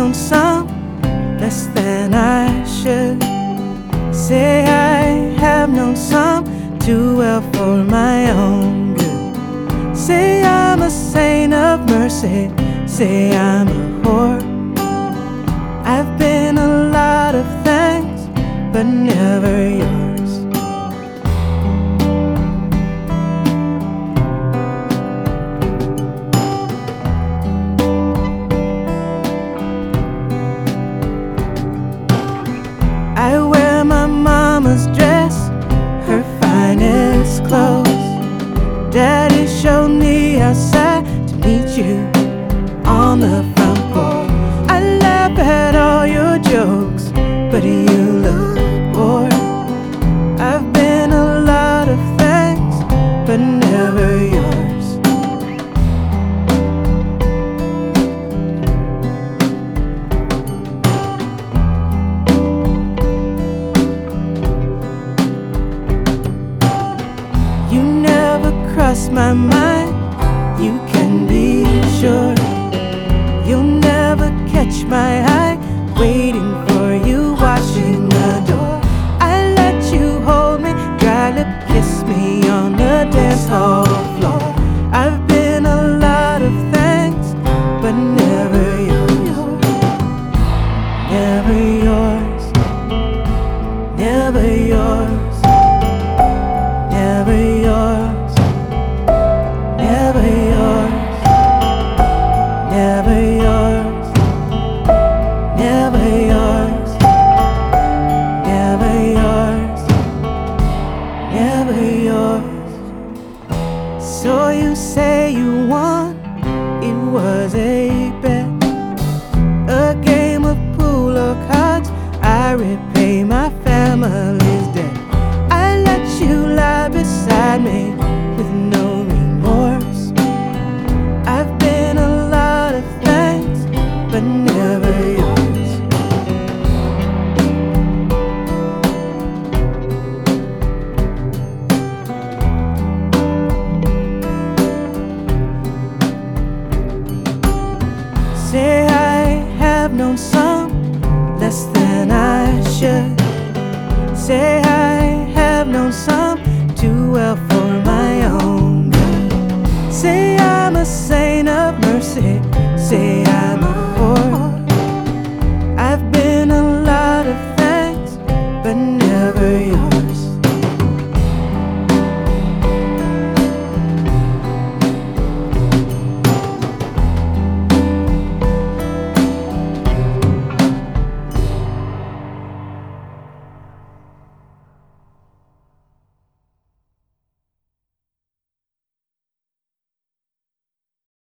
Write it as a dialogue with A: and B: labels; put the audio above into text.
A: known some less than I should. Say I have known some too well for my own good. Say I'm a saint of mercy, say I'm a whore. I've been a lot of things, but never yours. I wear my mama's dress, her finest clothes. Daddy showed me outside to meet you on the front porch. I laugh at all your jokes, but you look bored. I've been a lot of things, but never yours. You never cross my mind, you can be sure. You'll never catch my eye, waiting for you, watching the door. I let you hold me, dry lip kiss me on the dance hall floor. I've been a lot of things, but never yours. Never yours. Never yours. Never yours, never yours, never yours, never yours, never yours, never yours. So you say you won, it was a bet, a game of pool or cards. I repay my family's debt. I let you lie beside me with no remorse. I've been a lot of things, but never yours. Say I have known some less than I should. Say I have known some too well for my own good. Say I'm a saint of mercy, say I'm a whore. I've been a lot of things, but never yours.